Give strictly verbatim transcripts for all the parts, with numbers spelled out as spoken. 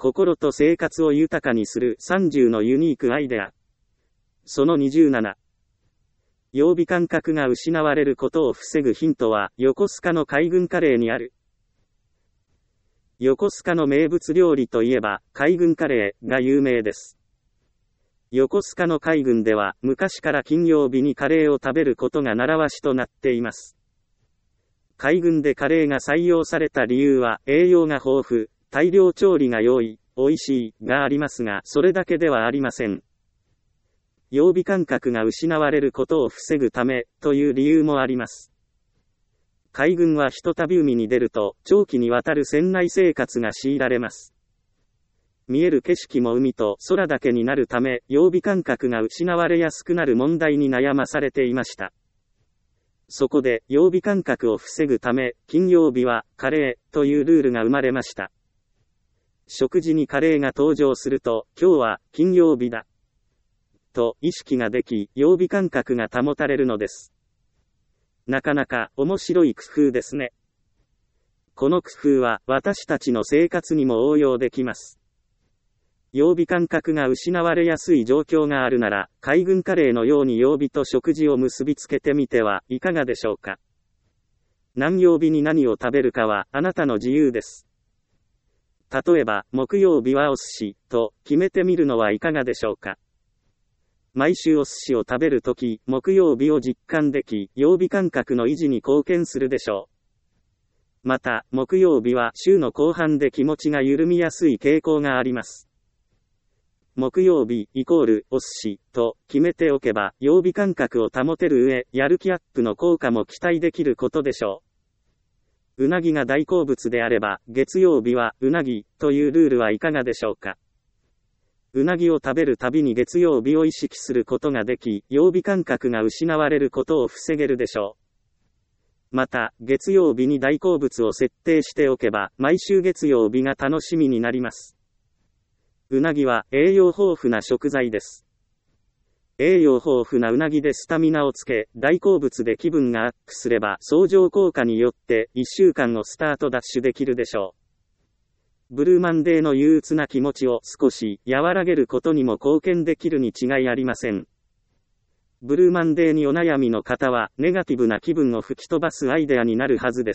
心と生活を豊かにするさんじゅうのユニークアイデア。そのにじゅうなな。曜日感覚が失われることを防ぐヒントは、横須賀の海軍カレーにある。横須賀の名物料理といえば、海軍カレーが有名です。横須賀の海軍では、昔から金曜日にカレーを食べることが習わしとなっています。海軍でカレーが採用された理由は、栄養が豊富、大量調理が容易、美味しいがありますが、それだけではありません。曜日感覚が失われることを防ぐため、という理由もあります。海軍はひとたび海に出ると、長期にわたる船内生活が強いられます。見える景色も海と空だけになるため、曜日感覚が失われやすくなる問題に悩まされていました。そこで、曜日感覚を防ぐため、金曜日はカレーというルールが生まれました。食事にカレーが登場すると、今日は金曜日だと意識ができ、曜日感覚が保たれるのです。なかなか面白い工夫ですね。この工夫は私たちの生活にも応用できます。曜日感覚が失われやすい状況があるなら、海軍カレーのように曜日と食事を結びつけてみてはいかがでしょうか。何曜日に何を食べるかはあなたの自由です。例えば、木曜日はお寿司と決めてみるのはいかがでしょうか。毎週お寿司を食べるとき、木曜日を実感でき、曜日感覚の維持に貢献するでしょう。また、木曜日は週の後半で気持ちが緩みやすい傾向があります。木曜日イコールお寿司と決めておけば、曜日感覚を保てる上、やる気アップの効果も期待できることでしょう。うなぎが大好物であれば、月曜日はうなぎというルールはいかがでしょうか。うなぎを食べるたびに月曜日を意識することができ、曜日感覚が失われることを防げるでしょう。また、月曜日に大好物を設定しておけば、毎週月曜日が楽しみになります。うなぎは栄養豊富な食材です。栄養豊富なうなぎでスタミナをつけ、大好物で気分がアップすれば、相乗効果によっていっしゅうかんをスタートダッシュできるでしょう。ブルーマンデーの憂鬱な気持ちを少し和らげることにも貢献できるに違いありません。ブルーマンデーにお悩みの方は、ネガティブな気分を吹き飛ばすアイデアになるはずです。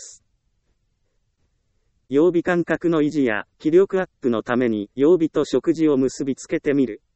曜日感覚の維持や気力アップのために曜日と食事を結びつけてみる。